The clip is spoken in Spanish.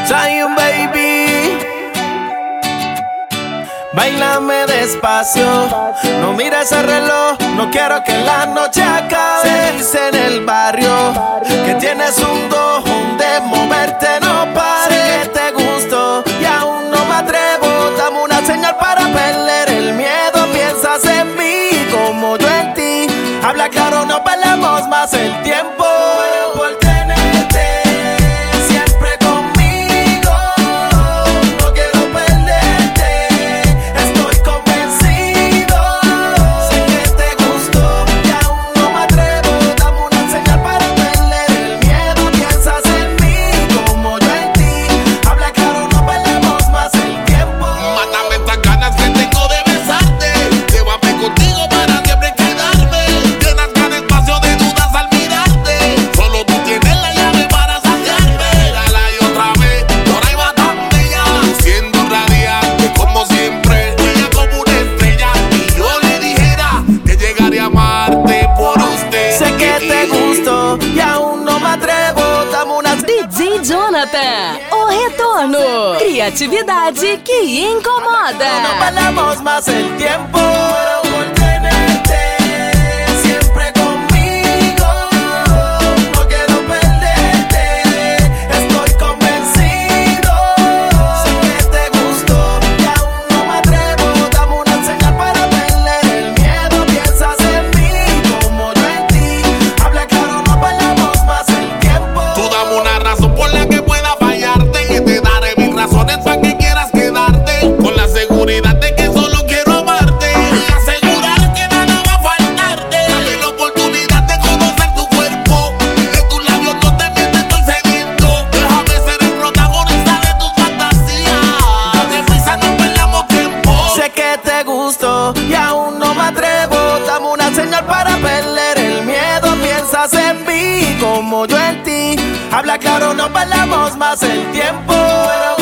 Zion baby, bailame despacio, no mires el reloj, no quiero que la noche acabe. Se dice en el barrio que tienes un don de moverte, no pares. Sé que te gusto y aún no me atrevo, dame una señal para perder el miedo. Piensas en mí como yo en ti, habla claro, no perdamos más el tiempo. Por tenerte siempre conmigo, no quiero perderte, estoy convencido. Sé que te gustó y aún no me atrevo, dame una señal para perder el miedo. Piensas en mí como yo en ti, habla claro, no perdamos más el tiempo. Mátame estas ganas que tengo de besarte, llévame contigo para siempre quedarme. Llenas cada espacio de dudas al mirarte, solo tú tienes la llave para saciarme. Mírala y otra vez, por ahí va tan bella, luciendo radiante como siempre, ella como una estrella. Y yo le dijera que llegaría a amarte por usted. Sé que te gusto y aún no me atrevo, dame una DJ Jonathan, o retorno. Criatividade que No incomoda. perdamos más el tiempo. Por tenerte siempre conmigo, no quiero perderte, estoy convencido. Sé que te gustó y aún no me atrevo, dame una señal para perder el miedo. Piensas en mí como yo en ti, habla claro, no perdamos más el tiempo. Tú dame una razón por la que pueda fallarte, y te daré mis razones para que quieras quedarte, con la seguridad de que solo quiero amarte y asegurar que nada va a faltarte. Dame la oportunidad de conocer tu cuerpo, de tus labios no te mientes, estoy sediento. Déjame ser el protagonista de tus fantasías, deprisa no perdamos tiempo. Sé que te gusto y aún no me atrevo, dame una señal para perder el miedo. Piensas en mí como yo en ti, habla claro, no perdamos más el tiempo.